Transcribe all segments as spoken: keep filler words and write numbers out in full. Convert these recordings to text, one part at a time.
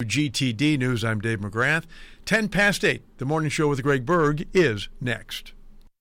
G T D News. I'm Dave McGrath. ten past eight, the morning show with Greg Berg is next.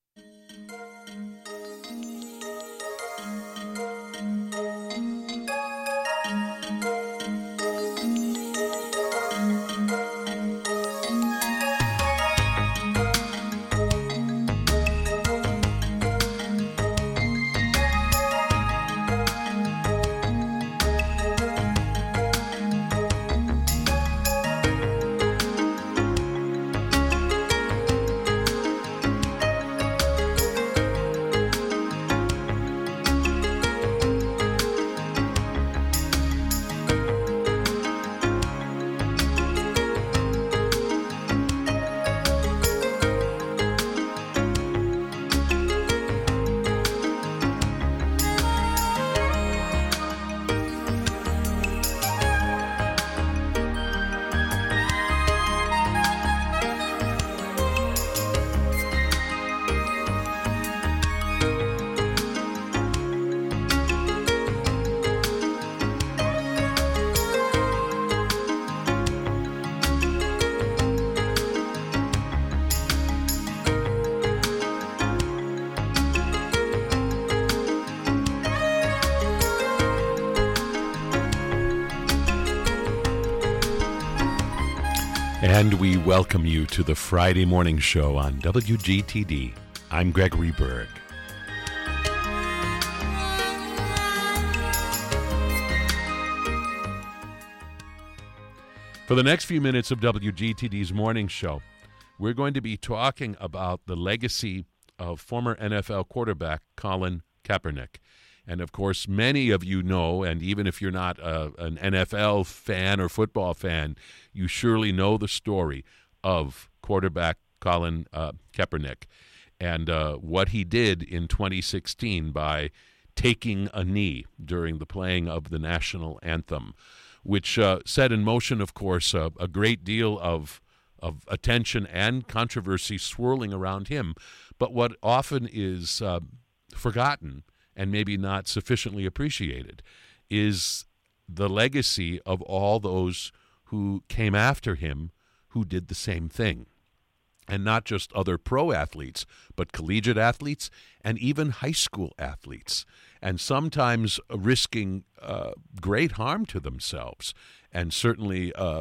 And we welcome you to the Friday morning show on W G T D. I'm Gregory Berg. For the next few minutes of W G T D's morning show, we're going to be talking about the legacy of former N F L quarterback Colin Kaepernick. And, of course, many of you know, and even if you're not a, an N F L fan or football fan, you surely know the story of quarterback Colin uh, Kaepernick and uh, what he did in twenty sixteen by taking a knee during the playing of the national anthem, which uh, set in motion, of course, uh, a great deal of, of attention and controversy swirling around him. But what often is uh, forgotten and maybe not sufficiently appreciated is the legacy of all those who came after him who did the same thing. And not just other pro athletes, but collegiate athletes and even high school athletes, and sometimes risking uh, great harm to themselves, and certainly uh,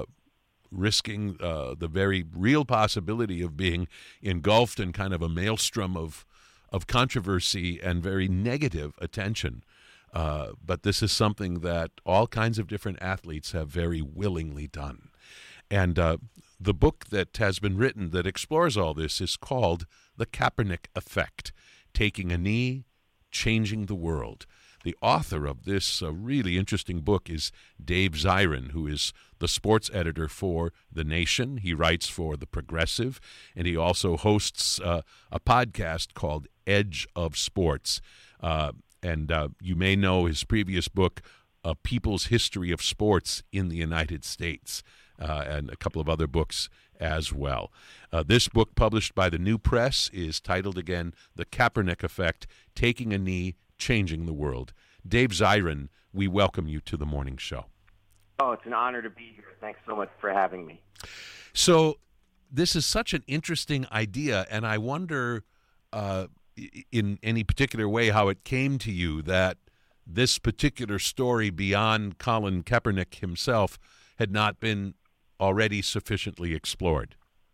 risking uh, the very real possibility of being engulfed in kind of a maelstrom of of controversy and very negative attention. Uh, but this is something that all kinds of different athletes have very willingly done. And uh, the book that has been written that explores all this is called The Kaepernick Effect, Taking a Knee, Changing the World. The author of this uh, really interesting book is Dave Zirin, who is the sports editor for The Nation. He writes for The Progressive, and he also hosts uh, a podcast called Edge of Sports. Uh, and uh, you may know his previous book, A People's History of Sports in the United States, uh, and a couple of other books as well. Uh, this book, published by the New Press, is titled again, The Kaepernick Effect, Taking a Knee, Changing the World. Dave Zirin, we welcome you to the morning show. Oh, it's an honor to be here. Thanks so much for having me. So this is such an interesting idea, and I wonder uh, in any particular way how it came to you that this particular story beyond Colin Kaepernick himself had not been already sufficiently explored.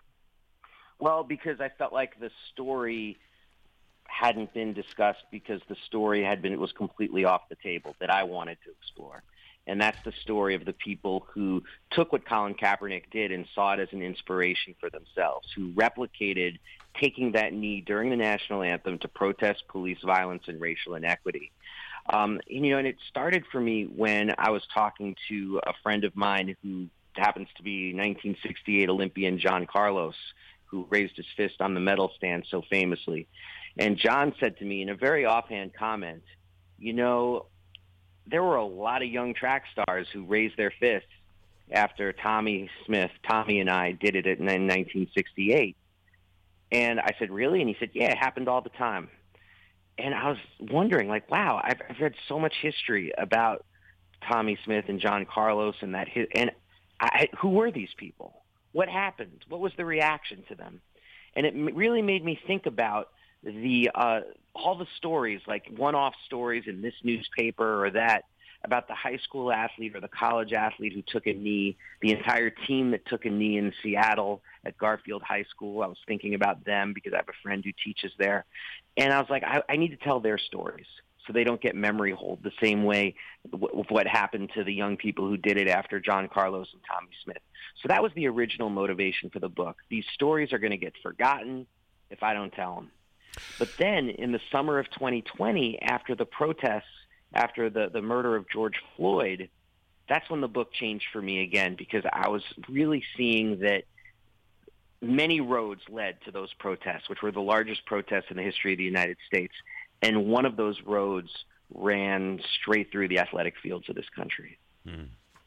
Well, because I felt like the story hadn't been discussed, because the story had been, it was completely off the table that I wanted to explore. And that's the story of the people who took what Colin Kaepernick did and saw it as an inspiration for themselves, who replicated taking that knee during the national anthem to protest police violence and racial inequity. Um, and, you know, and it started for me when I was talking to a friend of mine who happens to be nineteen sixty-eight Olympian John Carlos, who raised his fist on the medal stand so famously. And John said to me in a very offhand comment, you know, there were a lot of young track stars who raised their fists after Tommy Smith, Tommy and I did it in nineteen sixty-eight. And I said, really? And he said, yeah, it happened all the time. And I was wondering, like, wow, I've, I've read so much history about Tommy Smith and John Carlos and that, and I, who were these people? What happened? What was the reaction to them? And it m- really made me think about the uh, all the stories, like one-off stories in this newspaper or that, about the high school athlete or the college athlete who took a knee, the entire team that took a knee in Seattle at Garfield High School. I was thinking about them because I have a friend who teaches there. And I was like, I, I need to tell their stories so they don't get memory hold the same way with what happened to the young people who did it after John Carlos and Tommy Smith. So that was the original motivation for the book. These stories are going to get forgotten if I don't tell them. But then in the summer of twenty twenty, after the protests, after the, the murder of George Floyd, that's when the book changed for me again, because I was really seeing that many roads led to those protests, which were the largest protests in the history of the United States. And one of those roads ran straight through the athletic fields of this country. Hmm.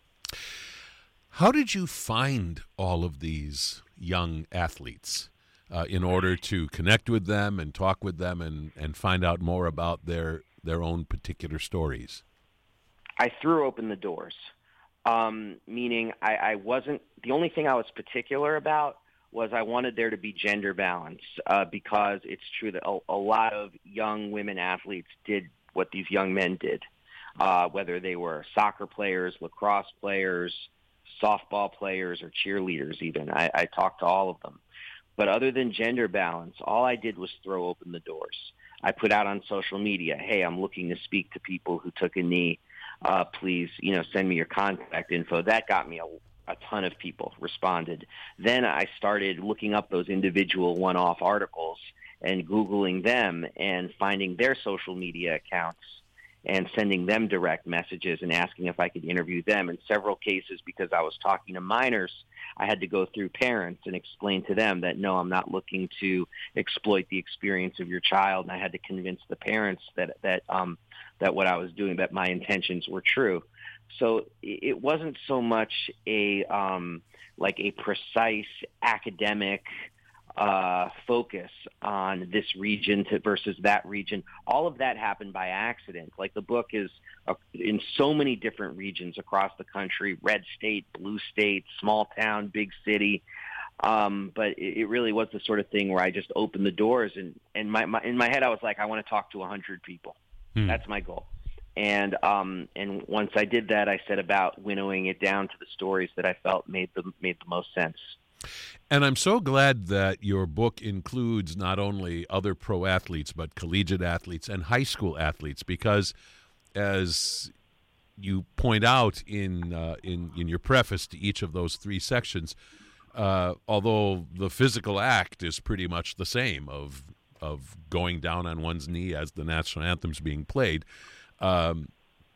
How did you find all of these young athletes uh, in order to connect with them and talk with them and, and find out more about their their own particular stories? I threw open the doors, um, meaning I, I wasn't – the only thing I was particular about was I wanted there to be gender balance uh, because it's true that a, a lot of young women athletes did what these young men did, uh, whether they were soccer players, lacrosse players, softball players, or cheerleaders even. I, I talked to all of them. But other than gender balance, all I did was throw open the doors. I put out on social media, hey, I'm looking to speak to people who took a knee. Uh, please, you know, send me your contact info. That got me a, a ton of people responded. Then I started looking up those individual one-off articles and Googling them and finding their social media accounts and sending them direct messages and asking if I could interview them. In several cases, because I was talking to minors, I had to go through parents and explain to them that, no, I'm not looking to exploit the experience of your child. And I had to convince the parents that that um, that what I was doing, that my intentions were true. So it wasn't so much a um, like a precise academic Uh, focus on this region to versus that region. All of that happened by accident. Like the book is uh, in so many different regions across the country, red state, blue state, small town, big city. Um, but it, it really was the sort of thing where I just opened the doors and, and my, my, in my head, I was like, I want to talk to a hundred people. Hmm. That's my goal. And, um, and once I did that, I set about winnowing it down to the stories that I felt made the, made the most sense. And I'm so glad that your book includes not only other pro athletes, but collegiate athletes and high school athletes, because as you point out in uh, in, in your preface to each of those three sections, uh, although the physical act is pretty much the same of of going down on one's knee as the national anthem's being played, um,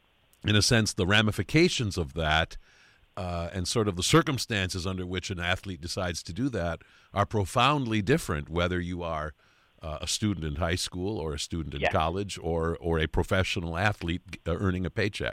in a sense, the ramifications of that Uh, and sort of the circumstances under which an athlete decides to do that are profoundly different, whether you are uh, a student in high school or a student in yeah. college or, or a professional athlete uh, earning a paycheck.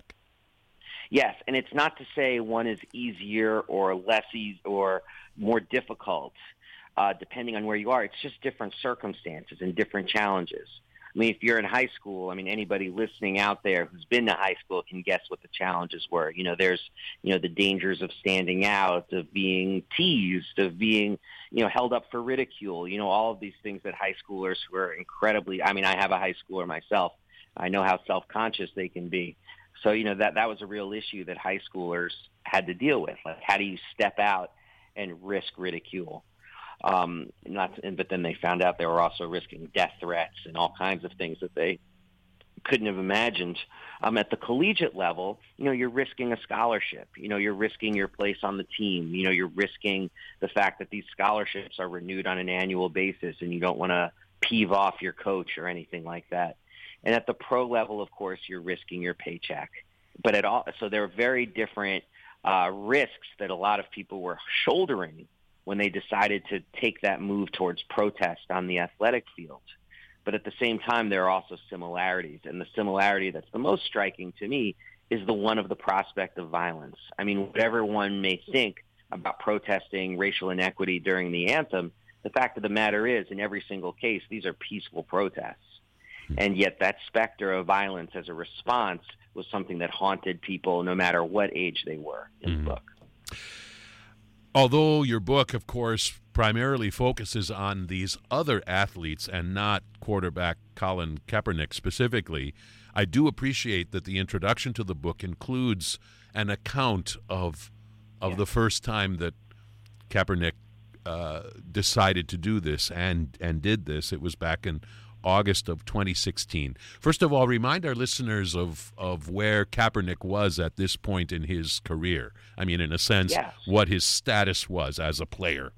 Yes, and it's not to say one is easier or less easy or more difficult, uh, depending on where you are. It's just different circumstances and different challenges. I mean, if you're in high school, I mean, anybody listening out there who's been to high school can guess what the challenges were. You know, there's, you know, the dangers of standing out, of being teased, of being, you know, held up for ridicule, you know, all of these things that high schoolers who are incredibly, I mean, I have a high schooler myself. I know how self-conscious they can be. So, you know, that, that was a real issue that high schoolers had to deal with. Like, how do you step out and risk ridicule? Um, not, but then they found out they were also risking death threats and all kinds of things that they couldn't have imagined. Um, at the collegiate level, you know, you're risking a scholarship. You know, you're risking your place on the team. You know, you're risking the fact that these scholarships are renewed on an annual basis, and you don't want to peeve off your coach or anything like that. And at the pro level, of course, you're risking your paycheck. But at all, so there are very different uh, risks that a lot of people were shouldering when they decided to take that move towards protest on the athletic field. But at the same time, there are also similarities. And the similarity that's the most striking to me is the one of the prospect of violence. I mean, whatever one may think about protesting racial inequity during the anthem, the fact of the matter is, in every single case, these are peaceful protests. And yet that specter of violence as a response was something that haunted people no matter what age they were in mm. the book. Although your book, of course, primarily focuses on these other athletes and not quarterback Colin Kaepernick specifically, I do appreciate that the introduction to the book includes an account of of yeah. the first time that Kaepernick uh, decided to do this and and did this. It was back in August of twenty sixteen. First of all, remind our listeners of, of where Kaepernick was at this point in his career. I mean, in a sense, yes. what his status was as a player.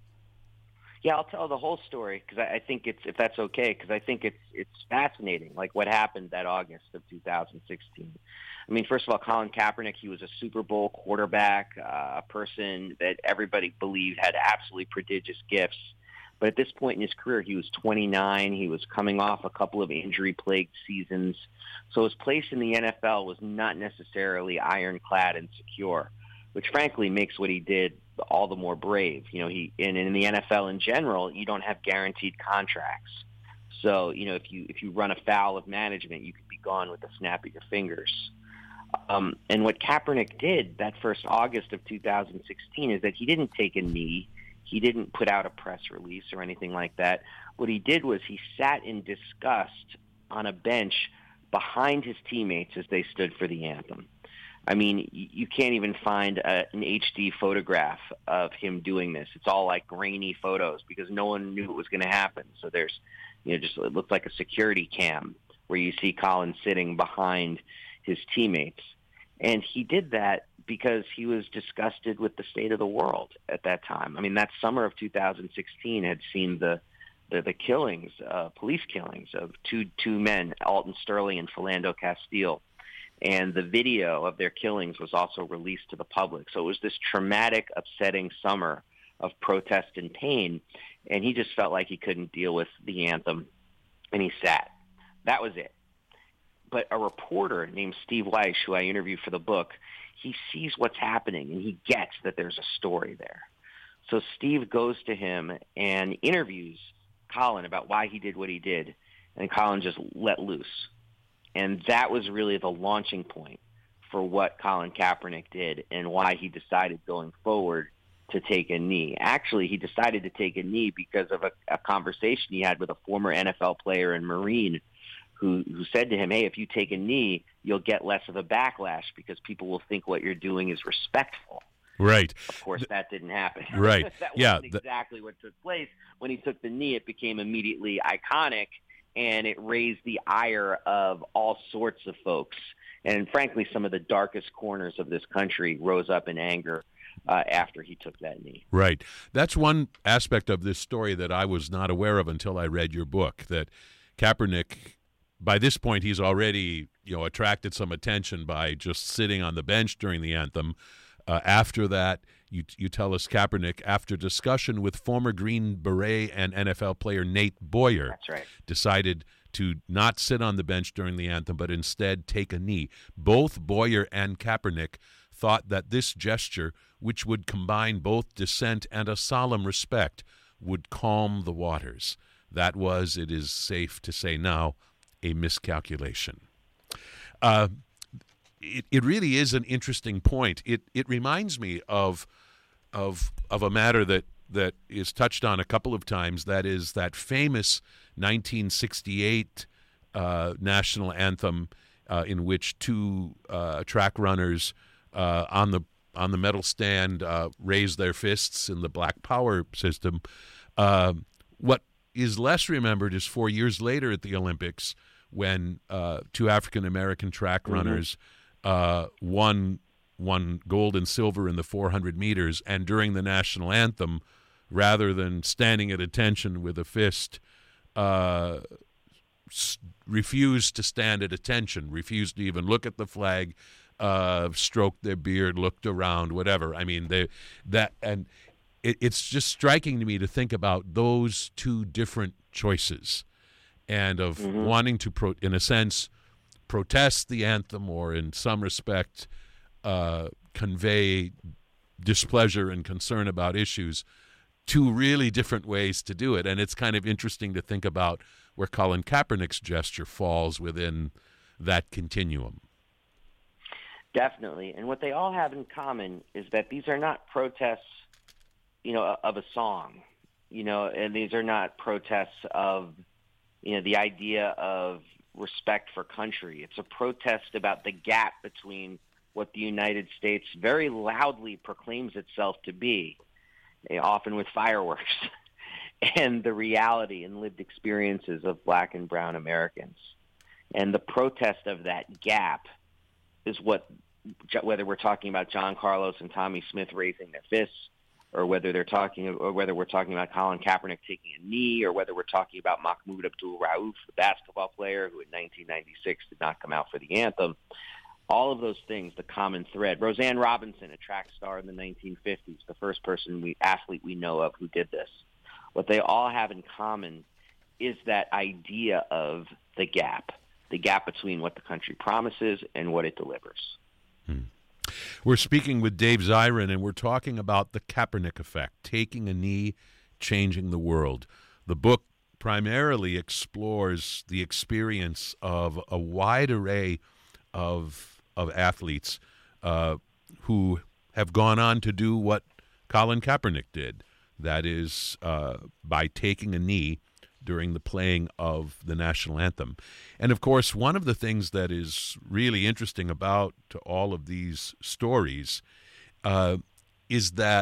Yeah, I'll tell the whole story because I, I think it's, if that's okay, because I think it's it's fascinating, like what happened that August of two thousand sixteen. I mean, first of all, Colin Kaepernick, he was a Super Bowl quarterback, uh, a person that everybody believed had absolutely prodigious gifts. But at this point in his career, he was twenty-nine. He was coming off a couple of injury-plagued seasons. So his place in the N F L was not necessarily ironclad and secure, which frankly makes what he did all the more brave. You know, he and in the N F L in general, you don't have guaranteed contracts. So, you know, if you if you run afoul of management, you could be gone with the snap of your fingers. Um, and what Kaepernick did that first August of two thousand sixteen is that he didn't take a knee. He didn't put out a press release or anything like that. What he did was he sat in disgust on a bench behind his teammates as they stood for the anthem. I mean, you can't even find a, an H D photograph of him doing this. It's all like grainy photos because no one knew it was going to happen. So there's, you know, just it looked like a security cam where you see Colin sitting behind his teammates. And he did that because he was disgusted with the state of the world at that time. I mean, that summer of two thousand sixteen had seen the the, the killings, uh, police killings of two two men, Alton Sterling and Philando Castile. And the video of their killings was also released to the public. So it was this traumatic, upsetting summer of protest and pain. And he just felt like he couldn't deal with the anthem, and he sat. That was it. But a reporter named Steve Weiss, who I interviewed for the book, he sees what's happening, and he gets that there's a story there. So Steve goes to him and interviews Colin about why he did what he did, and Colin just let loose. And that was really the launching point for what Colin Kaepernick did and why he decided going forward to take a knee. Actually, he decided to take a knee because of a, a conversation he had with a former N F L player and Marine who, who said to him, hey, if you take a knee, you'll get less of a backlash because people will think what you're doing is respectful. Right. Of course, that didn't happen. Right. That yeah, wasn't exactly what took place. When he took the knee, it became immediately iconic, and it raised the ire of all sorts of folks. And frankly, some of the darkest corners of this country rose up in anger uh, after he took that knee. Right. That's one aspect of this story that I was not aware of until I read your book, that Kaepernick, by this point, he's already, you know, attracted some attention by just sitting on the bench during the anthem. Uh, after that, you you tell us Kaepernick, after discussion with former Green Beret and N F L player Nate Boyer, That's right. decided to not sit on the bench during the anthem, but instead take a knee. Both Boyer and Kaepernick thought that this gesture, which would combine both dissent and a solemn respect, would calm the waters. That was, it is safe to say now, a miscalculation. Uh, It, it really is an interesting point. It it reminds me of of of a matter that, that is touched on a couple of times. That is that famous nineteen sixty-eight uh, national anthem uh, in which two uh, track runners uh, on the on the medal stand uh, raise their fists in the Black Power system. Uh, what is less remembered is four years later at the Olympics when uh, two African American track Mm-hmm. runners. Uh, won won gold and silver in the four hundred meters, and during the national anthem, rather than standing at attention with a fist, uh, s- refused to stand at attention, refused to even look at the flag, uh, stroked their beard, looked around, whatever. I mean, they that and it, it's just striking to me to think about those two different choices, and of Mm-hmm. wanting to, pro- in a sense, protest the anthem or in some respect uh, convey displeasure and concern about issues, two really different ways to do it. And it's kind of interesting to think about where Colin Kaepernick's gesture falls within that continuum. Definitely. And what they all have in common is that these are not protests you know, of a song, you know, and these are not protests of, you know, the idea of respect for country. It's a protest about the gap between what the United States very loudly proclaims itself to be, often with fireworks, and the reality and lived experiences of black and brown Americans. And the protest of that gap is what, whether we're talking about John Carlos and Tommy Smith raising their fists, or whether they're talking, or whether we're talking about Colin Kaepernick taking a knee, or whether we're talking about Mahmoud Abdul-Rauf, the basketball player who in nineteen ninety-six did not come out for the anthem. All of those things, the common thread. Roseanne Robinson, a track star in the nineteen fifties, the first person we athlete we know of who did this. What they all have in common is that idea of the gap, the gap between what the country promises and what it delivers. Hmm. We're speaking with Dave Zirin, and we're talking about the Kaepernick effect, taking a knee, changing the world. The book primarily explores the experience of a wide array of of athletes uh, who have gone on to do what Colin Kaepernick did. That is, uh, by taking a knee during the playing of the national anthem. And, of course, one of the things that is really interesting about all of these stories uh, is that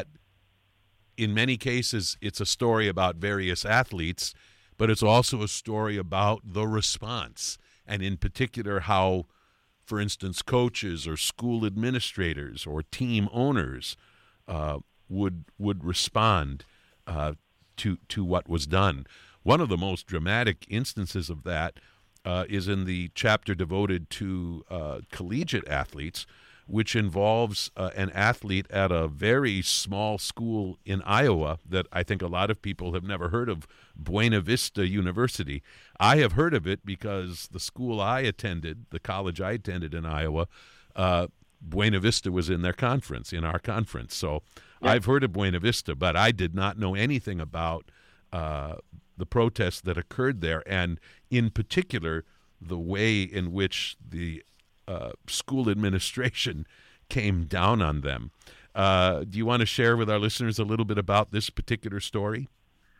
in many cases it's a story about various athletes, but it's also a story about the response, and in particular how, for instance, coaches or school administrators or team owners uh, would would respond uh, to to what was done. One of the most dramatic instances of that uh, is in the chapter devoted to uh, collegiate athletes, which involves uh, an athlete at a very small school in Iowa that I think a lot of people have never heard of, Buena Vista University. I have heard of it because the school I attended, the college I attended in Iowa, uh, Buena Vista was in their conference, in our conference. So yeah. I've heard of Buena Vista, but I did not know anything about uh, the protests that occurred there, and in particular, the way in which the uh, school administration came down on them. Uh, do you want to share with our listeners a little bit about this particular story?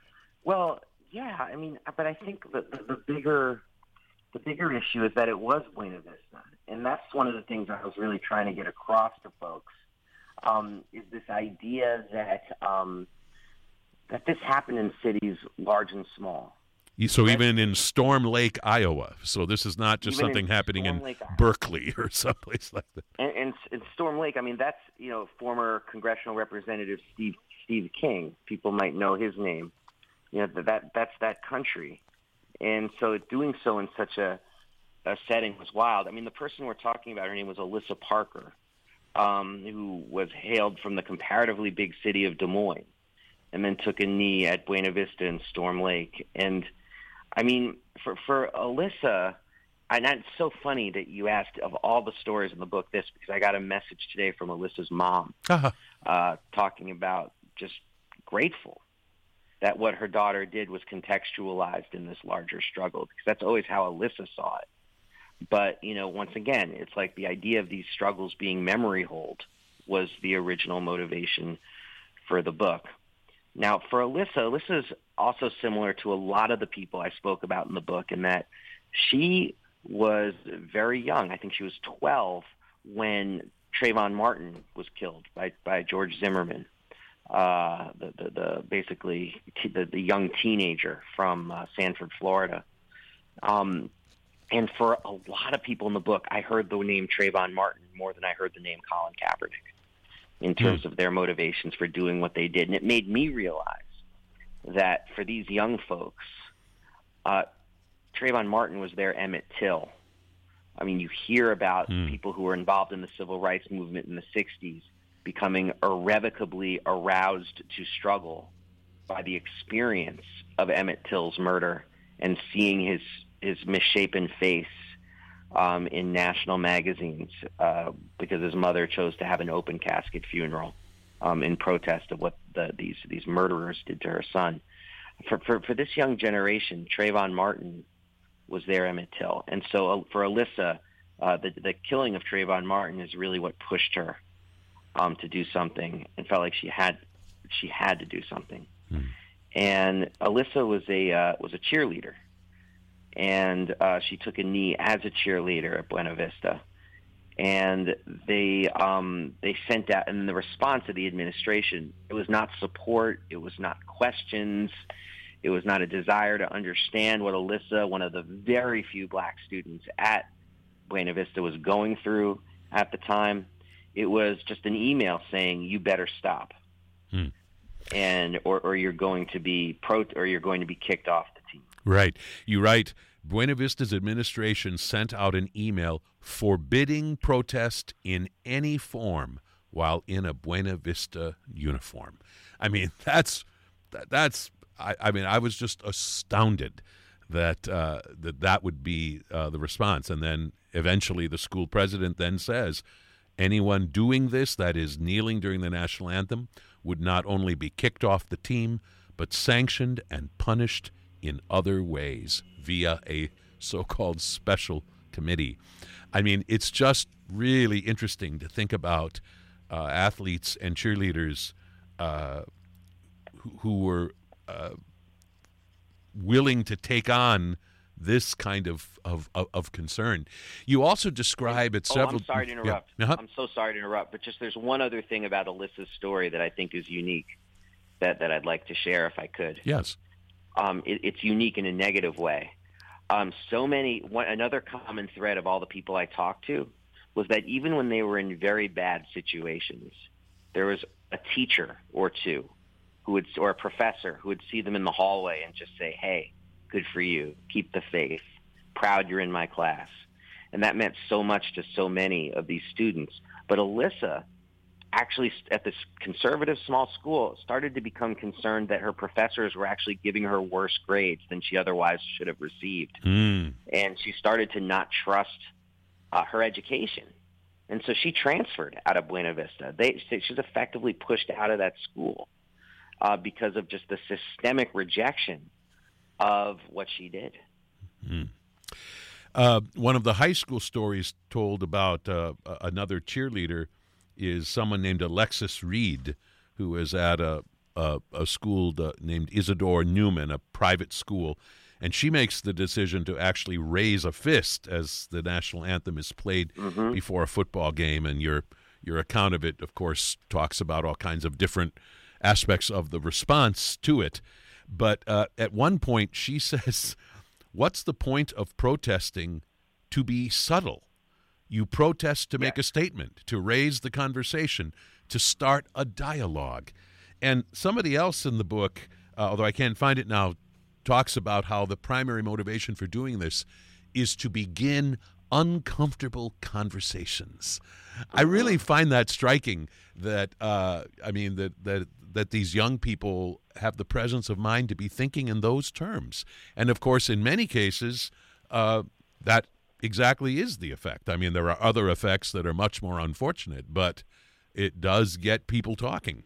Well, yeah, I mean, but I think the, the, the bigger the bigger issue is that it was Buena Vista, and that's one of the things I was really trying to get across to folks, um, is this idea that um, that this happened in cities large and small. So right? Even in Storm Lake, Iowa. So this is not just even something in happening Storm in Lake, Berkeley or someplace like that. And, and, and Storm Lake, I mean, that's, you know, former congressional representative Steve Steve King. People might know his name. You know, that that's that country. And so doing so in such a, a setting was wild. I mean, the person we're talking about, her name was Alyssa Parker, um, who was hailed from the comparatively big city of Des Moines, and then took a knee at Buena Vista and Storm Lake. And, I mean, for, for Alyssa, and it's so funny that you asked of all the stories in the book this, because I got a message today from Alyssa's mom uh-huh. uh, talking about just grateful that what her daughter did was contextualized in this larger struggle, because that's always how Alyssa saw it. But, you know, once again, it's like the idea of these struggles being memory hold was the original motivation for the book. Now, for Alyssa, Alyssa's also similar to a lot of the people I spoke about in the book, in that she was very young. I think she was twelve when Trayvon Martin was killed by, by George Zimmerman, uh, the, the, the basically t- the, the young teenager from uh, Sanford, Florida. Um, and for a lot of people in the book, I heard the name Trayvon Martin more than I heard the name Colin Kaepernick in terms of their motivations for doing what they did. And it made me realize that for these young folks, uh, Trayvon Martin was their Emmett Till. I mean, you hear about mm. people who were involved in the civil rights movement in the sixties becoming irrevocably aroused to struggle by the experience of Emmett Till's murder and seeing his, his misshapen face Um, in national magazines uh, because his mother chose to have an open casket funeral um, in protest of what the, these these murderers did to her son. For, for for this young generation, Trayvon Martin was their Emmett Till, and so uh, for Alyssa, uh, the the killing of Trayvon Martin is really what pushed her um, to do something, and felt like she had but she had to do something. Hmm. And Alyssa was a uh, was a cheerleader, and uh, she took a knee as a cheerleader at Buena Vista. And they um, they sent out, and the response of the administration, it was not support, it was not questions, it was not a desire to understand what Alyssa, one of the very few black students at Buena Vista, was going through at the time. It was just an email saying, "You better stop," hmm. and or, or you're going to be pro, or you're going to be kicked off the team. Right. You write, Buena Vista's administration sent out an email forbidding protest in any form while in a Buena Vista uniform. I mean, that's that, that's. I, I mean, I was just astounded that uh, that that would be uh, the response. And then eventually, the school president then says, anyone doing this, that is kneeling during the national anthem, would not only be kicked off the team, but sanctioned and punished in other ways via a so-called special committee. I mean, it's just really interesting to think about uh, athletes and cheerleaders uh, who, who were uh, willing to take on this kind of, of, of, of concern. You also describe it oh, several... I'm sorry to interrupt. Yeah. Uh-huh. I'm so sorry to interrupt, but just there's one other thing about Alyssa's story that I think is unique that, that I'd like to share if I could. Yes. Um, it, it's unique in a negative way. Um, so many, one, another common thread of all the people I talked to was that even when they were in very bad situations, there was a teacher or two who would, or a professor who would see them in the hallway and just say, "Hey, good for you. Keep the faith. Proud you're in my class." And that meant so much to so many of these students. But Alyssa, actually at this conservative small school, started to become concerned that her professors were actually giving her worse grades than she otherwise should have received. Mm. And she started to not trust uh, her education. And so she transferred out of Buena Vista. They, she was effectively pushed out of that school uh, because of just the systemic rejection of what she did. Mm. Uh, one of the high school stories told about uh, another cheerleader is someone named Alexis Reed, who is at a a, a school to, named Isidore Newman, a private school, and she makes the decision to actually raise a fist as the national anthem is played mm-hmm. before a football game. And your your account of it, of course, talks about all kinds of different aspects of the response to it. But uh, at one point, she says, "What's the point of protesting to be subtle? You protest to make yes. a statement, to raise the conversation, to start a dialogue." And somebody else in the book, uh, although I can't find it now, talks about how the primary motivation for doing this is to begin uncomfortable conversations. I really find that striking that, uh, I mean, that, that, that these young people have the presence of mind to be thinking in those terms. And, of course, in many cases, uh, that exactly is the effect. I mean, there are other effects that are much more unfortunate, but it does get people talking.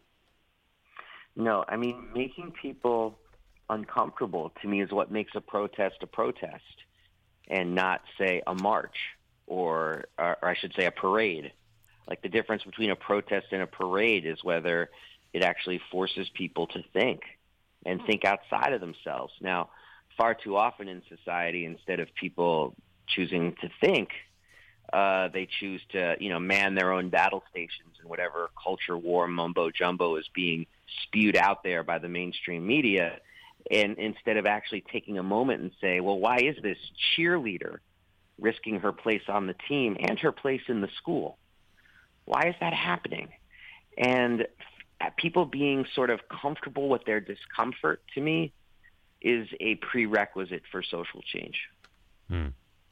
No, I mean, making people uncomfortable to me is what makes a protest a protest and not, say, a march or, or I should say a parade. Like the difference between a protest and a parade is whether it actually forces people to think and think outside of themselves. Now, far too often in society, instead of people choosing to think, uh, they choose to, you know, man their own battle stations and whatever culture war mumbo jumbo is being spewed out there by the mainstream media. And instead of actually taking a moment and say, well, why is this cheerleader risking her place on the team and her place in the school? Why is that happening? And people being sort of comfortable with their discomfort, to me, is a prerequisite for social change. Hmm.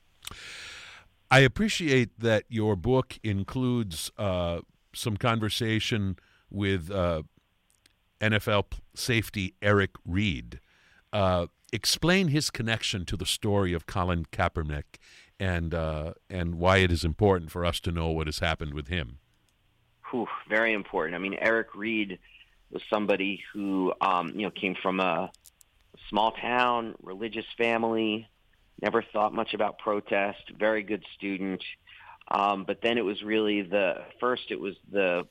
I appreciate that your book includes uh, some conversation with uh, N F L safety Eric Reed. Uh, explain his connection to the story of Colin Kaepernick and uh, and why it is important for us to know what has happened with him. Whew, very important. I mean, Eric Reed was somebody who um, you know came from a small town, religious family. Never thought much about protest, very good student. Um, but then it was really the, first it was the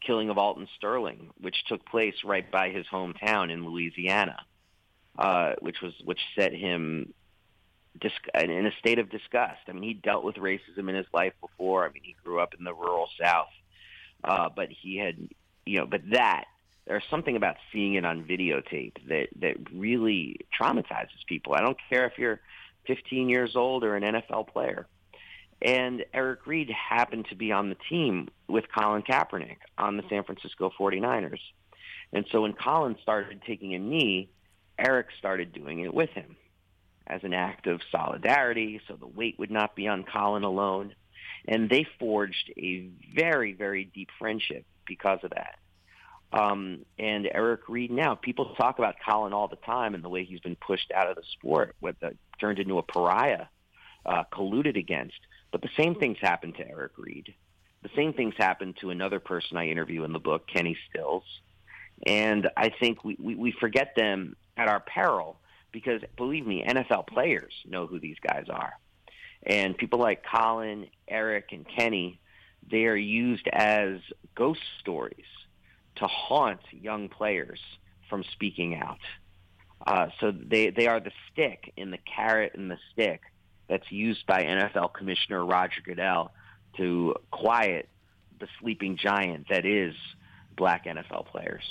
killing of Alton Sterling, which took place right by his hometown in Louisiana, uh, which was which set him dis- in a state of disgust. I mean, he dealt with racism in his life before. I mean, he grew up in the rural South, uh, but he had, you know, but that there's something about seeing it on videotape that that really traumatizes people. I don't care if you're fifteen years old or an N F L player. And Eric Reid happened to be on the team with Colin Kaepernick on the San Francisco forty-niners. And so when Colin started taking a knee, Eric started doing it with him as an act of solidarity, so the weight would not be on Colin alone. And they forged a very, very deep friendship because of that. Um, and Eric Reid now, people talk about Colin all the time and the way he's been pushed out of the sport, with the, turned into a pariah, uh, colluded against. But the same things happened to Eric Reid. The same things happened to another person I interview in the book, Kenny Stills. And I think we, we, we forget them at our peril because, believe me, N F L players know who these guys are. And people like Colin, Eric, and Kenny, they are used as ghost stories to haunt young players from speaking out. Uh, so they, they are the stick in the carrot and the stick that's used by N F L Commissioner Roger Goodell to quiet the sleeping giant that is black N F L players.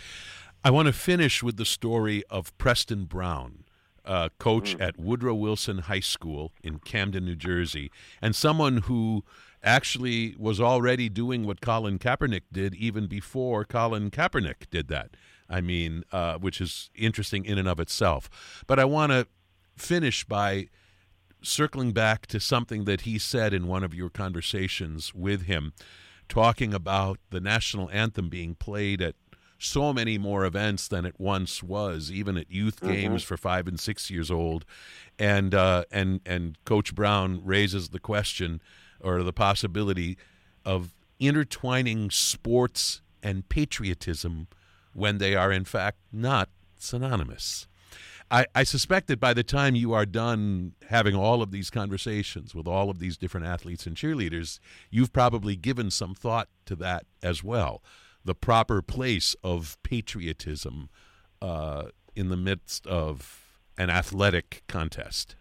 I want to finish with the story of Preston Brown, uh, coach mm. at Woodrow Wilson High School in Camden, New Jersey, and someone who actually was already doing what Colin Kaepernick did even before Colin Kaepernick did that. I mean, uh, which is interesting in and of itself. But I want to finish by circling back to something that he said in one of your conversations with him, talking about the national anthem being played at so many more events than it once was, even at youth mm-hmm. games for five and six years old. And, uh, and, and Coach Brown raises the question or the possibility of intertwining sports and patriotism when they are, in fact, not synonymous. I, I suspect that by the time you are done having all of these conversations with all of these different athletes and cheerleaders, you've probably given some thought to that as well, the proper place of patriotism uh, in the midst of an athletic contest.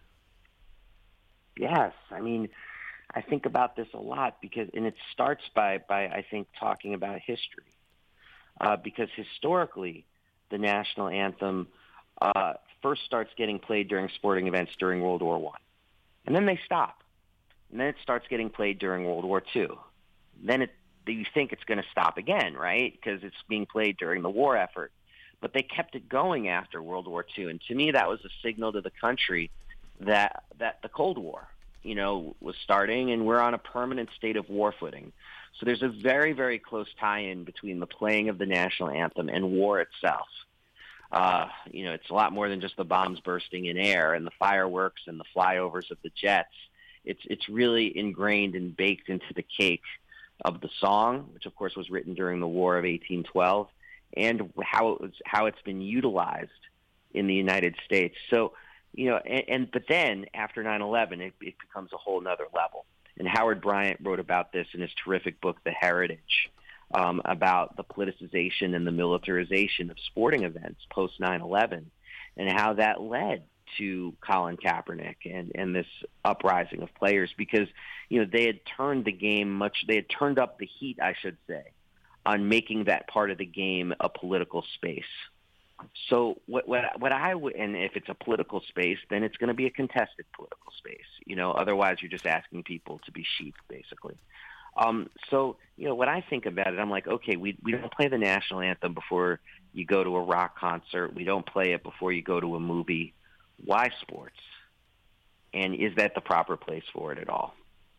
Yes, I mean, I think about this a lot because, and it starts by, by I think, talking about history, uh, because historically, the national anthem uh, first starts getting played during sporting events during World War One, and then they stop, and then it starts getting played during World War Two. Then it, you think it's going to stop again, right? Because it's being played during the war effort, but they kept it going after World War Two, and to me, that was a signal to the country that that the Cold War, you know, was starting, and we're on a permanent state of war footing. So there's a very, very close tie-in between the playing of the national anthem and war itself. Uh, you know, it's a lot more than just the bombs bursting in air and the fireworks and the flyovers of the jets. It's it's really ingrained and baked into the cake of the song, which of course was written during the War of eighteen twelve, and how it was, how it's been utilized in the United States. So, you know, and, and but then after nine eleven, it, it becomes a whole nother level. And Howard Bryant wrote about this in his terrific book, The Heritage, um, about the politicization and the militarization of sporting events post nine eleven, and how that led to Colin Kaepernick and, and this uprising of players, because, you know, they had turned the game much, they had turned up the heat, I should say, on making that part of the game a political space. So what what what I would, and if it's a political space, then it's going to be a contested political space. You know, otherwise you're just asking people to be sheep, basically. Um, so you know, when I think about it, I'm like, okay, we we don't play the national anthem before you go to a rock concert. We don't play it before you go to a movie. Why sports? And is that the proper place for it at all?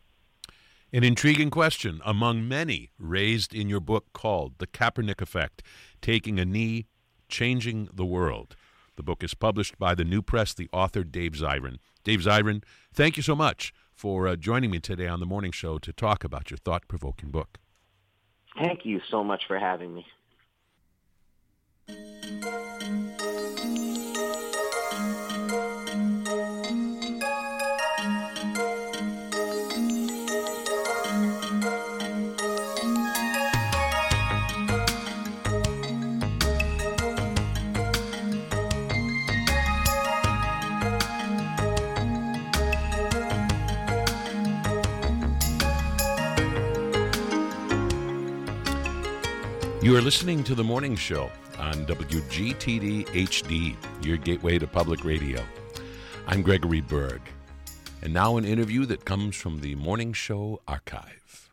An intriguing question among many raised in your book called The Kaepernick Effect, Taking a Knee, Changing the World. The book is published by the New Press, the author Dave Zirin. Dave Zirin, thank you so much for uh, joining me today on the morning show to talk about your thought-provoking book. Thank you so much for having me. You are listening to The Morning Show on W G T D H D, your gateway to public radio. I'm Gregory Berg. And now an interview that comes from the Morning Show archive.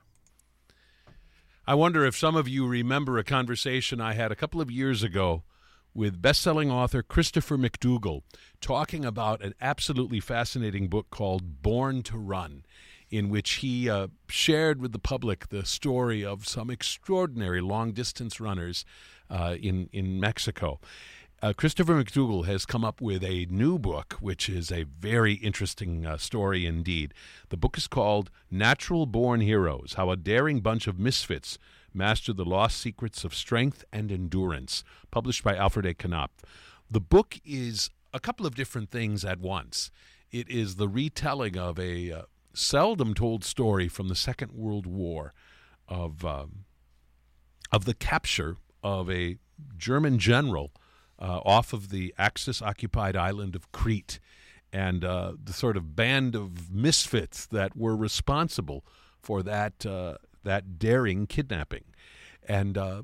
I wonder if some of you remember a conversation I had a couple of years ago with best-selling author Christopher McDougall talking about an absolutely fascinating book called Born to Run, in which he uh, shared with the public the story of some extraordinary long-distance runners uh, in, in Mexico. Uh, Christopher McDougall has come up with a new book, which is a very interesting uh, story indeed. The book is called Natural Born Heroes, How a Daring Bunch of Misfits Mastered the Lost Secrets of Strength and Endurance, published by Alfred A. Knopf. The book is a couple of different things at once. It is the retelling of a uh, seldom told story from the Second World War of um, of the capture of a German general uh, off of the Axis-occupied island of Crete, and uh, the sort of band of misfits that were responsible for that uh, that daring kidnapping. And uh,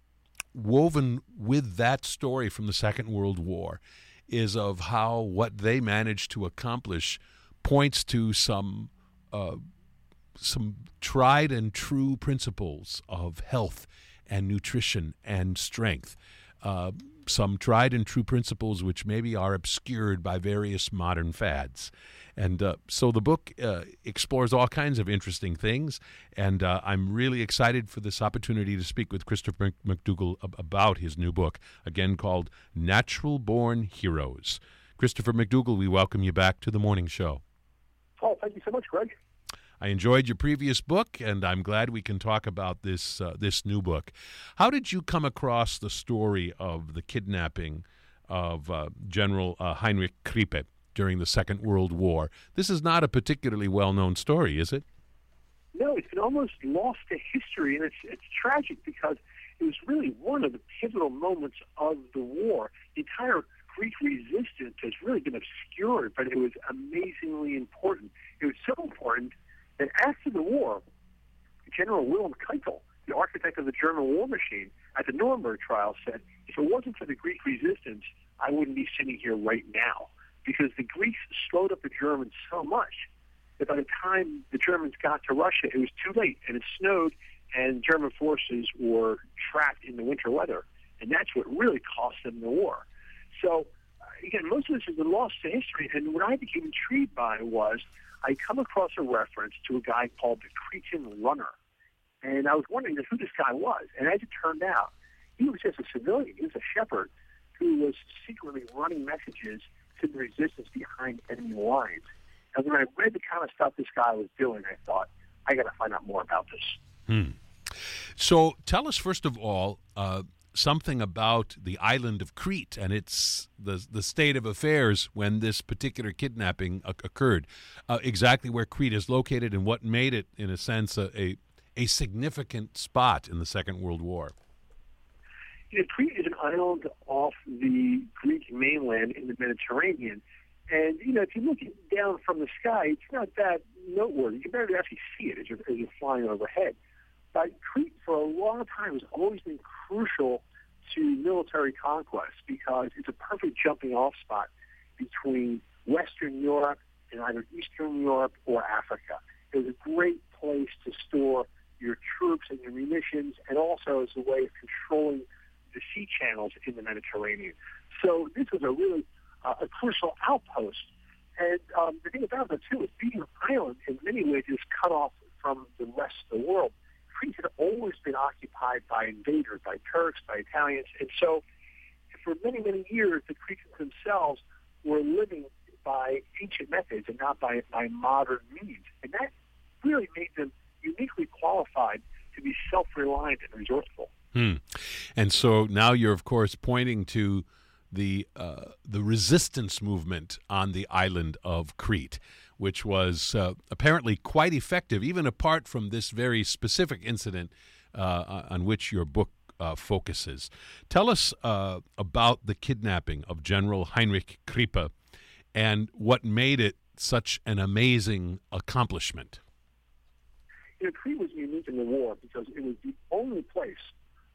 woven with that story from the Second World War is of how what they managed to accomplish points to some Uh, some tried and true principles of health and nutrition and strength, uh, some tried and true principles which maybe are obscured by various modern fads. And uh, so the book uh, explores all kinds of interesting things, and uh, I'm really excited for this opportunity to speak with Christopher McDougall about his new book, again called Natural Born Heroes. Christopher McDougall, we welcome you back to The Morning Show. Oh, thank you so much, Greg. I enjoyed your previous book, and I'm glad we can talk about this uh, this new book. How did you come across the story of the kidnapping of uh, General uh, Heinrich Krippe during the Second World War? This is not a particularly well-known story, is it? No, it's been almost lost to history, and it's it's tragic because it was really one of the pivotal moments of the war. The entire Greek resistance has really been obscured, but it was amazingly important. It was so important that after the war, General Wilhelm Keitel, the architect of the German war machine, at the Nuremberg trial said, if it wasn't for the Greek resistance, I wouldn't be sitting here right now, because the Greeks slowed up the Germans so much that by the time the Germans got to Russia, it was too late, and it snowed, and German forces were trapped in the winter weather, and that's what really cost them the war. So, again, most of this has been lost to history, and what I became intrigued by was I come across a reference to a guy called the Cretan Runner, and I was wondering who this guy was, and as it turned out, he was just a civilian. He was a shepherd who was secretly running messages to the resistance behind enemy lines. And when I read the kind of stuff this guy was doing, I thought, I got to find out more about this. Hmm. So tell us, first of all, uh, something about the island of Crete and its the the state of affairs when this particular kidnapping uh, occurred. Uh, exactly where Crete is located and what made it, in a sense, a, a a significant spot in the Second World War. You know, Crete is an island off the Greek mainland in the Mediterranean, and you know, if you look down from the sky, it's not that noteworthy. You can barely actually see it as you're, as you're flying overhead. But Crete, for a long time, has always been crucial to military conquest because it's a perfect jumping-off spot between Western Europe and either Eastern Europe or Africa. It was a great place to store your troops and your munitions, and also as a way of controlling the sea channels in the Mediterranean. So this was a really uh, a crucial outpost. And um, the thing about it, too, is being an island in many ways is cut off from the rest of the world. Crete had always been occupied by invaders, by Turks, by Italians, and so for many, many years, the Cretans themselves were living by ancient methods and not by, by modern means. And that really made them uniquely qualified to be self-reliant and resourceful. Hmm. And so now you're, of course, pointing to the uh, the resistance movement on the island of Crete, which was uh, apparently quite effective, even apart from this very specific incident uh, on which your book uh, focuses. Tell us uh, about the kidnapping of General Heinrich Krippe and what made it such an amazing accomplishment. You know, Crete was unique in the war because it was the only place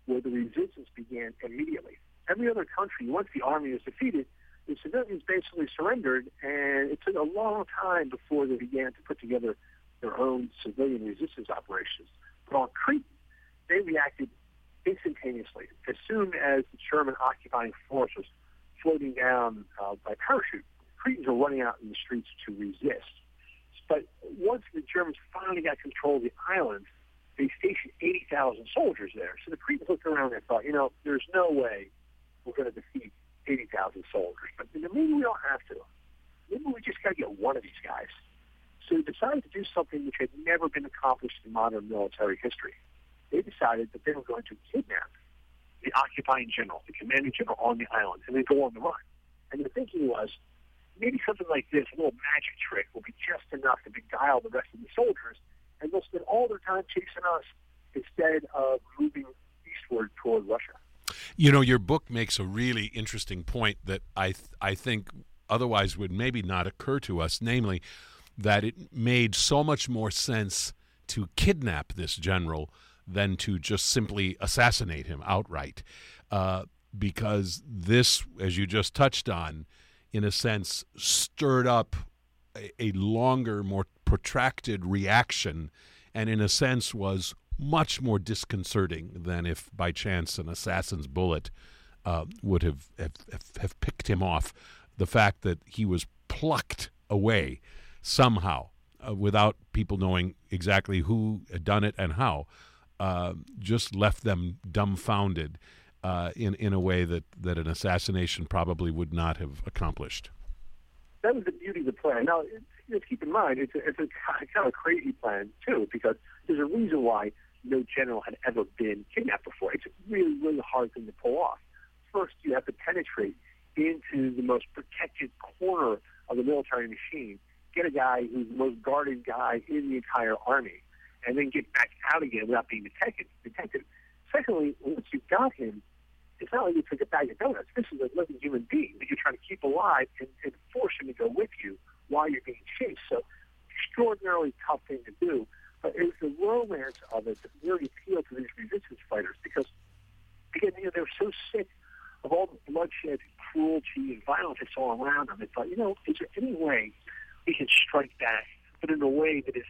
where the resistance began immediately. Every other country, once the army was defeated, the civilians basically surrendered, and it took a long time before they began to put together their own civilian resistance operations. But on Crete, they reacted instantaneously. As soon as the German occupying force was floating down uh, by parachute, Cretans were running out in the streets to resist. But once the Germans finally got control of the island, they stationed eighty thousand soldiers there. So the Cretans looked around and thought, you know, there's no way we're going to defeat eighty thousand soldiers. But you know, maybe we don't have to. Maybe we just got to get one of these guys. So they decided to do something which had never been accomplished in modern military history. They decided that they were going to kidnap the occupying general, the commanding general on the island, and then go on the run. And the thinking was, maybe something like this, a little magic trick, will be just enough to beguile the rest of the soldiers, and they'll spend all their time chasing us instead of moving eastward toward Russia. You know, your book makes a really interesting point that I th- I think otherwise would maybe not occur to us, namely that it made so much more sense to kidnap this general than to just simply assassinate him outright. Uh, because this, as you just touched on, in a sense, stirred up a, a longer, more protracted reaction, and in a sense was much more disconcerting than if by chance an assassin's bullet uh, would have, have, have picked him off. The fact that he was plucked away somehow uh, without people knowing exactly who had done it and how uh, just left them dumbfounded uh, in, in a way that, that an assassination probably would not have accomplished. That was the beauty of the plan. Now, let's keep in mind, it's a, it's a kind of crazy plan, too, because there's a reason why no general had ever been kidnapped before. It's a really, really hard thing to pull off. First, you have to penetrate into the most protected corner of the military machine, get a guy who's the most guarded guy in the entire army, and then get back out again without being detected. detected. Secondly, once you've got him, it's not like you took a bag of donuts. This is a living human being that you're trying to keep alive and, and force him to go with you while you're being chased. So extraordinarily tough thing to do. But it was the romance of it that really appealed to these resistance fighters because, again, you know, they were so sick of all the bloodshed, cruelty, and violence they saw around them. They thought, you know, is there any way we can strike back, but in a way that is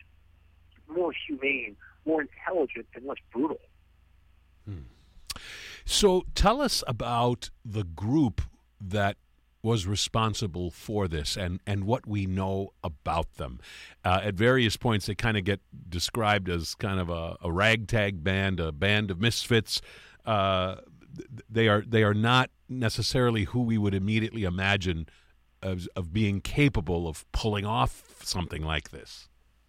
more humane, more intelligent, and less brutal? Hmm. So tell us about the group that was responsible for this and, and what we know about them. Uh, at various points, they kind of get described as kind of a, a ragtag band, a band of misfits. Uh, they are they are not necessarily who we would immediately imagine of, of being capable of pulling off something like this.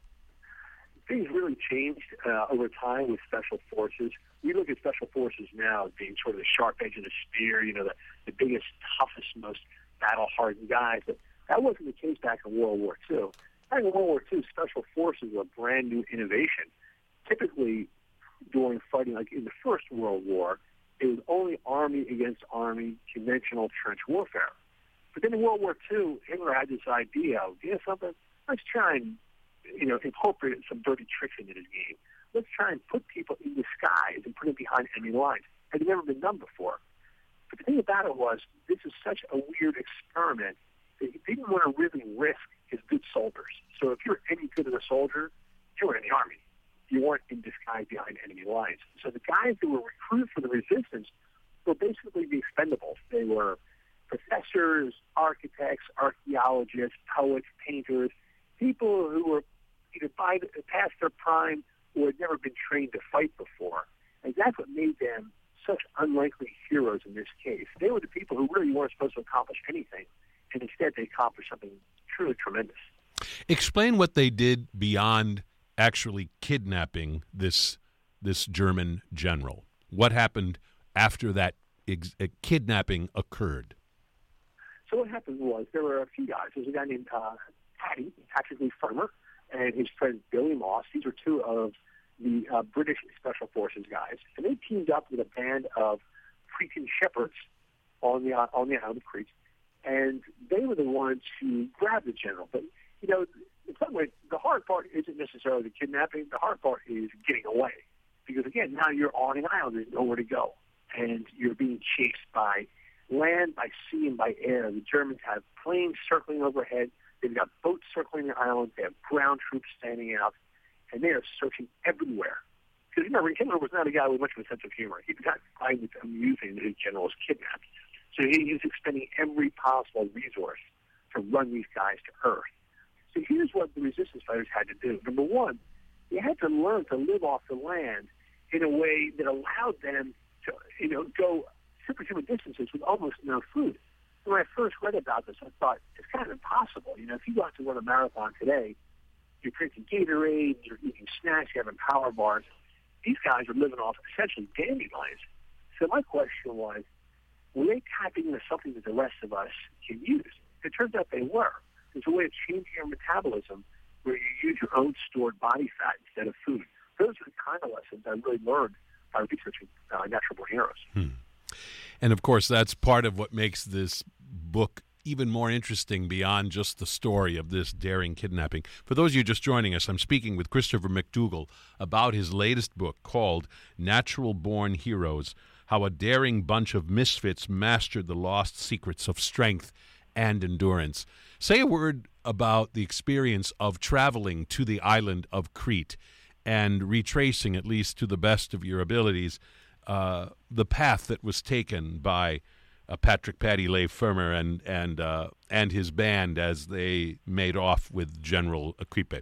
Things really changed uh, over time with special forces. We look at special forces now as being sort of the sharp edge of the spear, you know, the, the biggest, toughest, most battle-hardened guys. But that wasn't the case back in World War Two. Back in World War Two, special forces were a brand-new innovation. Typically, during fighting, like in the First World War, it was only army against army, conventional trench warfare. But then in World War Two, Hitler had this idea of, you know something, let's try and, you know, incorporate some dirty tricks into this game. Let's try and put people in disguise and put them behind enemy lines. It had never been done before. But the thing about it was, this is such a weird experiment that he didn't want to really risk his good soldiers. So if you're any good as a soldier, you were in the army. You weren't in disguise behind enemy lines. So the guys who were recruited for the resistance were basically the expendables. They were professors, architects, archaeologists, poets, painters, people who were either by the, past their prime or had never been trained to fight before. And that's what made them such unlikely heroes in this case. They were the people who really weren't supposed to accomplish anything, and instead they accomplished something truly tremendous. Explain what they did beyond actually kidnapping this this German general. What happened after that ex- uh, kidnapping occurred? So what happened was there were a few guys. There was a guy named uh, Paddy, Patrick Leigh Fermor, and his friend Billy Moss. These were two of the uh, British Special Forces guys, and they teamed up with a band of Cretan shepherds on the uh, on the island of Crete, and they were the ones who grabbed the general. But you know, in some ways, the hard part isn't necessarily the kidnapping. The hard part is getting away. Because, again, now you're on an island. There's nowhere to go. And you're being chased by land, by sea, and by air. The Germans have planes circling overhead. They've got boats circling the island. They have ground troops standing out. And they are searching everywhere. Because, remember, Hitler was not a guy with much of a sense of humor. He did not find it amusing that his general was kidnapped. So he was expending every possible resource to run these guys to earth. So here's what the resistance fighters had to do. Number one, they had to learn to live off the land in a way that allowed them to, you know, go superhuman distances with almost no food. When I first read about this, I thought, it's kind of impossible. You know, if you go out to run a marathon today, you're drinking Gatorade, you're eating snacks, you're having power bars. These guys are living off essentially dandelions. So my question was, were they tapping into something that the rest of us can use? It turns out they were. There's a way of changing your metabolism where you use your own stored body fat instead of food. Those are the kind of lessons I really learned by researching uh, natural-born heroes. Hmm. And, of course, that's part of what makes this book even more interesting beyond just the story of this daring kidnapping. For those of you just joining us, I'm speaking with Christopher McDougall about his latest book called Natural Born Heroes, How a Daring Bunch of Misfits Mastered the Lost Secrets of Strength and Endurance. Say a word about the experience of traveling to the island of Crete and retracing, at least to the best of your abilities, uh, the path that was taken by Uh, Patrick Paddy Leigh-Fermor and and uh, and his band as they made off with General Agrippa.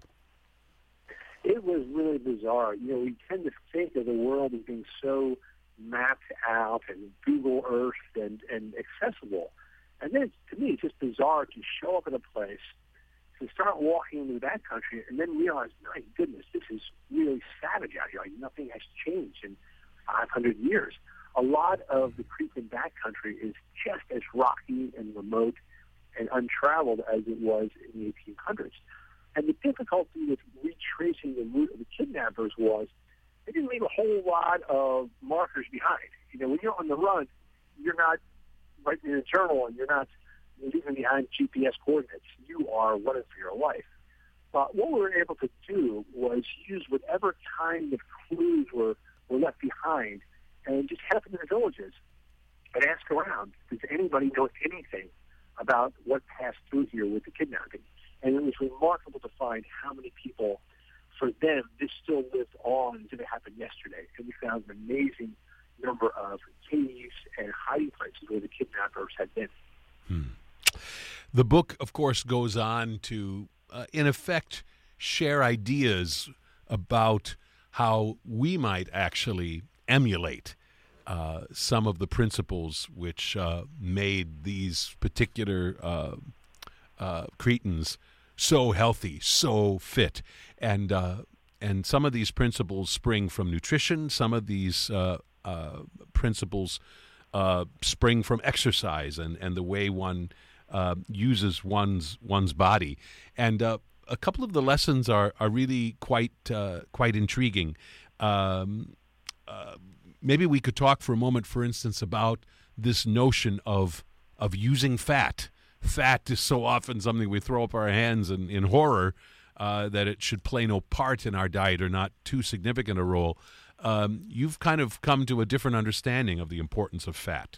It was really bizarre. You know, we tend to think of the world as being so mapped out and Google Earth and, and accessible. And then, to me, it's just bizarre to show up at a place, to start walking into that country, and then realize, my goodness, this is really savage out here. Like, nothing has changed in five hundred years. A lot of the Cretan backcountry is just as rocky and remote and untraveled as it was in the eighteen hundreds. And the difficulty with retracing the route of the kidnappers was they didn't leave a whole lot of markers behind. You know, when you're on the run, you're not writing in a journal and you're not leaving behind G P S coordinates. You are running for your life. But what we were able to do was use whatever kind of clues were, were left behind and just head up into the villages and ask around, does anybody know anything about what passed through here with the kidnapping? And it was remarkable to find how many people, for them, this still lived on as if it happened yesterday. And we found an amazing number of caves and hiding places where the kidnappers had been. Hmm. The book, of course, goes on to, uh, in effect, share ideas about how we might actually emulate uh, some of the principles which uh, made these particular uh, uh, Cretans so healthy, so fit. And uh, and some of these principles spring from nutrition. Some of these uh, uh, principles uh, spring from exercise and, and the way one uh, uses one's one's body. And uh, a couple of the lessons are are really quite uh, quite intriguing. Um, uh, maybe we could talk for a moment, for instance, about this notion of of using fat. Fat is so often something we throw up our hands in, in horror uh, that it should play no part in our diet or not too significant a role. Um, you've kind of come to a different understanding of the importance of fat.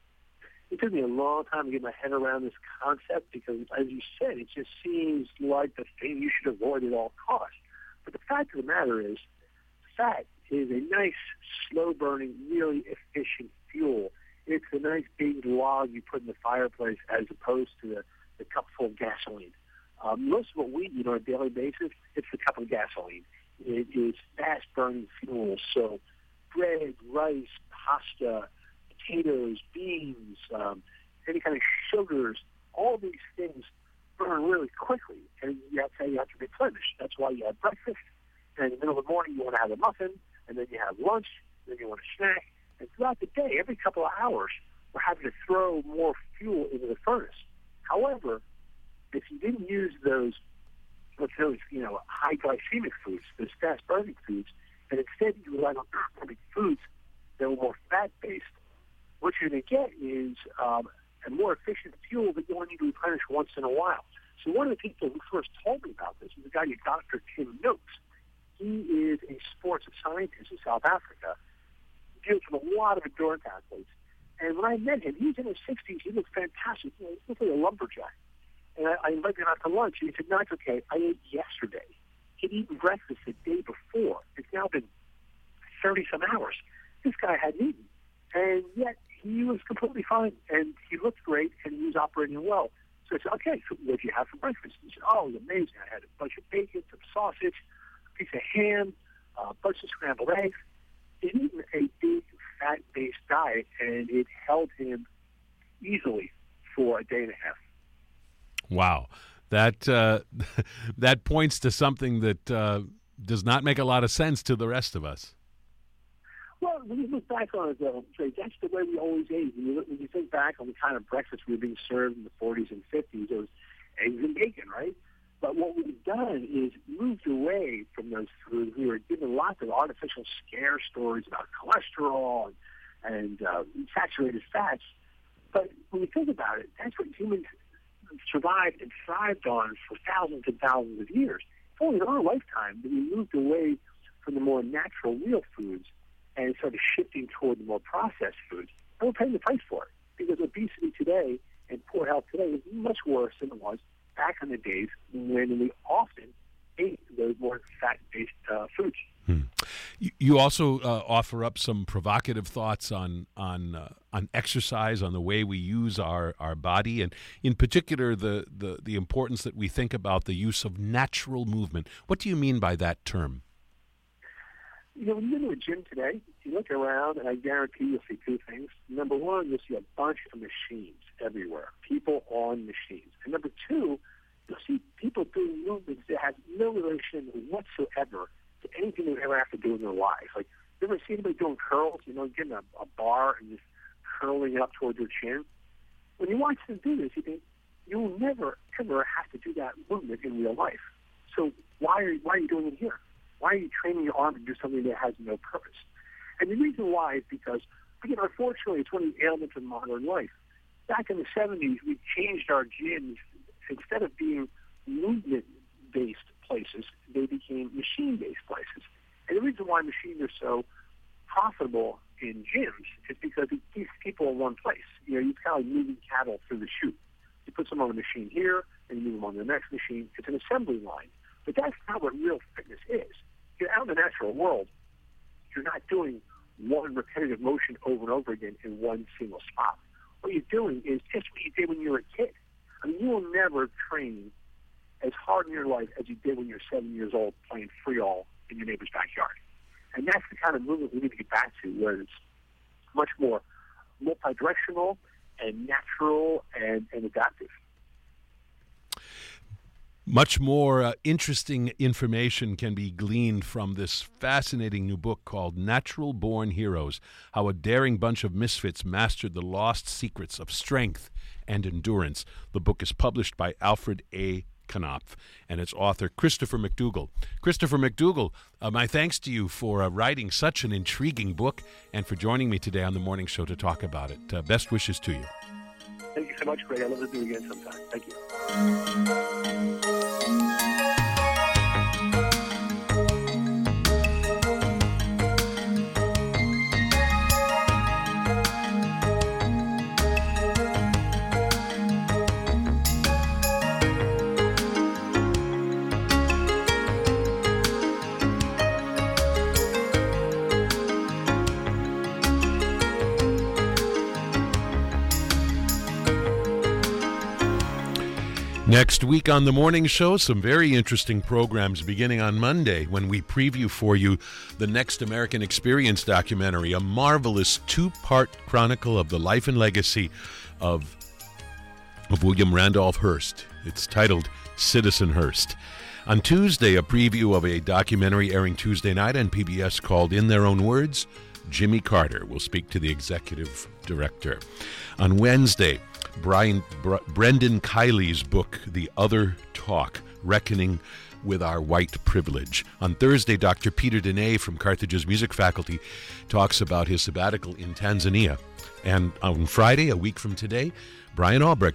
It took me a long time to get my head around this concept because, as you said, it just seems like the thing you should avoid at all costs. But the fact of the matter is, fat is a nice, slow-burning, really efficient fuel. It's a nice big log you put in the fireplace as opposed to the, the cup full of gasoline. Um, most of what we eat on a daily basis, it's the cup of gasoline. It is fast-burning fuel. So bread, rice, pasta, potatoes, beans, um, any kind of sugars, all these things burn really quickly, and that's how you have to replenish. That's why you have breakfast, and in the middle of the morning you want to have a muffin, and then you have lunch, and then you want a snack. And throughout the day, every couple of hours, we're having to throw more fuel into the furnace. However, if you didn't use those, what's those, you know, high glycemic foods, those fast-burning foods, and instead you relied on foods that were more fat-based, what you're going to get is um, a more efficient fuel that you only need to replenish once in a while. So one of the people who first told me about this is a guy named Doctor Tim Noakes. He is a sports scientist in South Africa, deals with a lot of endurance athletes. And when I met him, he was in his sixties. He looked fantastic. You know, he looked like a lumberjack. And I, I invited him out to lunch, and he said, no, it's okay. I ate yesterday. He'd eaten breakfast the day before. It's now been thirty-some hours. This guy hadn't eaten. And yet he was completely fine, and he looked great, and he was operating well. So I said, okay, so what did you have for breakfast? He said, oh, it was amazing. I had a bunch of bacon, some sausage, a piece of ham, a bunch of scrambled eggs. He'd eaten a big, fat-based diet, and it held him easily for a day and a half. Wow. That uh, that points to something that uh, does not make a lot of sense to the rest of us. Well, when you look back on it, though, Trey, that's the way we always ate. When you, look, when you think back on the kind of breakfast we were being served in the forties and fifties, it was eggs and bacon, right? But what we've done is moved away from those foods. We were given lots of artificial scare stories about cholesterol and, and uh, saturated fats. But when you think about it, that's what humans survived and thrived on for thousands and thousands of years. It's only in our lifetime that we moved away from the more natural, real foods and started shifting toward the more processed foods. And we're paying the price for it, because obesity today and poor health today is much worse than it was back in the days when we often ate those more fat-based uh, foods. Hmm. You, you also uh, offer up some provocative thoughts on on uh, on exercise, on the way we use our, our body, and in particular the, the, the importance that we think about the use of natural movement. What do you mean by that term? You know, when you go to a gym today, you look around, and I guarantee you'll see two things. Number one, you'll see a bunch of machines everywhere, people on machines. And number two, you'll see people doing movements that have no relation whatsoever to anything they ever have to do in their life. Like, you ever see anybody doing curls, you know, getting a, a bar and just curling up towards your chin? When you watch them do this, you think, you will never, ever have to do that movement in real life. So why are, why are you doing it here? Why are you training your arm to do something that has no purpose? And the reason why is because, again, unfortunately, it's one of the ailments of modern life. Back in the seventies, we changed our gyms. Instead of being movement-based places, they became machine-based places. And the reason why machines are so profitable in gyms is because it keeps people in one place. You know, you kind of like moving cattle through the chute. You put someone on a machine here, and you move them on to the next machine. It's an assembly line. But that's not what real fitness is. You're out in the natural world. You're not doing one repetitive motion over and over again in one single spot. What you're doing is just what you did when you were a kid. I mean, you will never train as hard in your life as you did when you were seven years old playing free-all in your neighbor's backyard. And that's the kind of movement we need to get back to, where it's much more multi-directional and natural and, and adaptive. Much more uh, interesting information can be gleaned from this fascinating new book called Natural Born Heroes, How a Daring Bunch of Misfits Mastered the Lost Secrets of Strength and Endurance. The book is published by Alfred A. Knopf and its author, Christopher McDougall. Christopher McDougall, uh, my thanks to you for uh, writing such an intriguing book and for joining me today on the morning show to talk about it. Uh, best wishes to you. Thank you so much, Greg. I'd love to do it again sometime. Thank you. Next week on The Morning Show, some very interesting programs beginning on Monday when we preview for you the Next American Experience documentary, a marvelous two-part chronicle of the life and legacy of, of William Randolph Hearst. It's titled Citizen Hearst. On Tuesday, a preview of a documentary airing Tuesday night on P B S called In Their Own Words, Jimmy Carter will speak to the executive director. On Wednesday, Brian Br- Brendan Kiley's book, The Other Talk, Reckoning with Our White Privilege. On Thursday, Doctor Peter Dene from Carthage's music faculty talks about his sabbatical in Tanzania. And on Friday, a week from today, Brian Albrecht